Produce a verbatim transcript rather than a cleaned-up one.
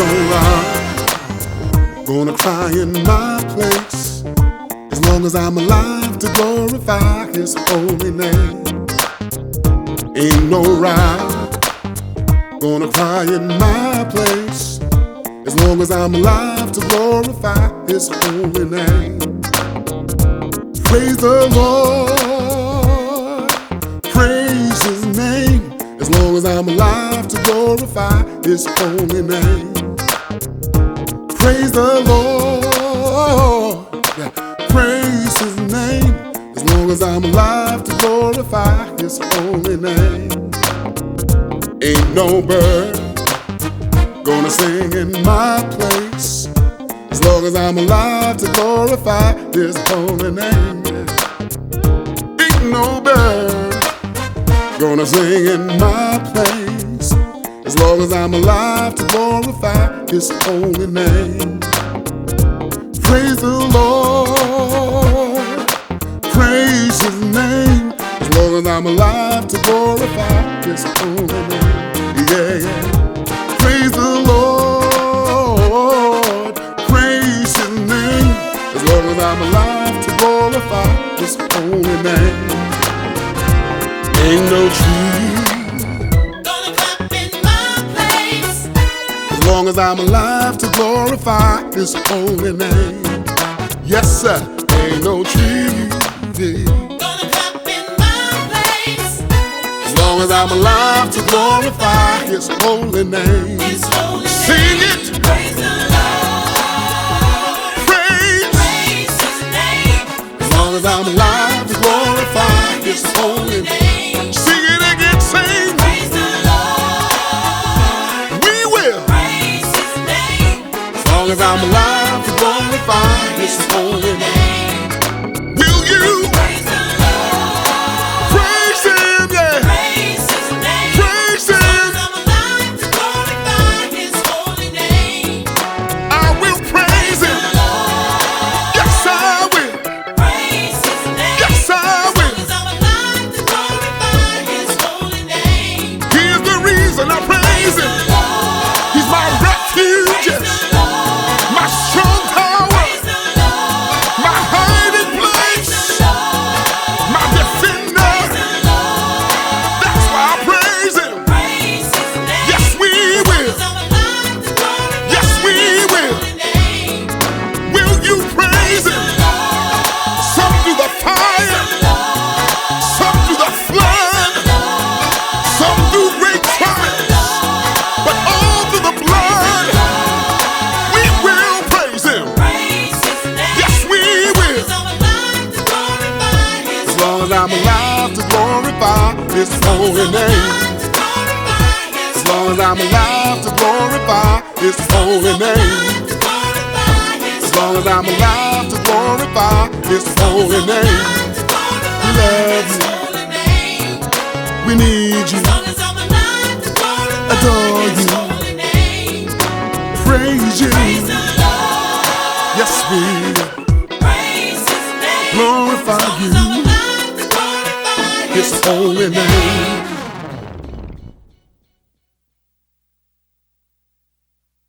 no I'm gonna cry in my place as long as I'm alive to glorify His holy name. Ain't no ride gonna cry in my place as long as I'm alive to glorify His holy name. Praise the Lord, praise His name as long as I'm alive to glorify His holy name. Praise the Lord, yeah, praise His name as long as I'm alive to glorify His holy name. Ain't no bird gonna sing in my place as long as I'm alive to glorify His holy name. Ain't no bird gonna sing in my place as long as I'm alive to glorify His holy name. Praise the Lord, praise His name as long as I'm alive to glorify His holy name. Yeah, yeah. Praise the Lord, praise His name as long as I'm alive to glorify His holy name. Ain't no tree gonna clap in my place as long as I'm alive to glorify His holy name. Yes, sir. Ain't no tree gonna clap in my place as long as I'm alive to glorify His holy name. His holy Sing name. it. Praise the Lord, Praise praise His name as long as I'm alive to glorify His holy name. Sing it again. Sing. Praise the Lord, We will praise His name as long as I'm alive to glorify His holy name. Will you Praise the Lord, praise Him? Yeah. praise His name. Praise Him. I'm alive to glorify His holy name. I will praise Him. Yes, I will. Praise His name. Yes, I will. I'm alive to glorify His holy name. Here's the reason I praise Him. He's my refuge, yes, my strong tower, my hiding place, my defender. That's why I praise Him. Yes, we will. Yes, we will. Will you praise Him? Some through the fire, some through the flood, some through great trials, but all through the blood, we will praise Him. Yes, we will. As long as I'm alive to glorify His holy name. As long as I'm alive to glorify His holy name. As long as I'm alive to glorify His holy name. We love you. We need you. Adore you. Praise you. Yes, we glorify you. His holy name.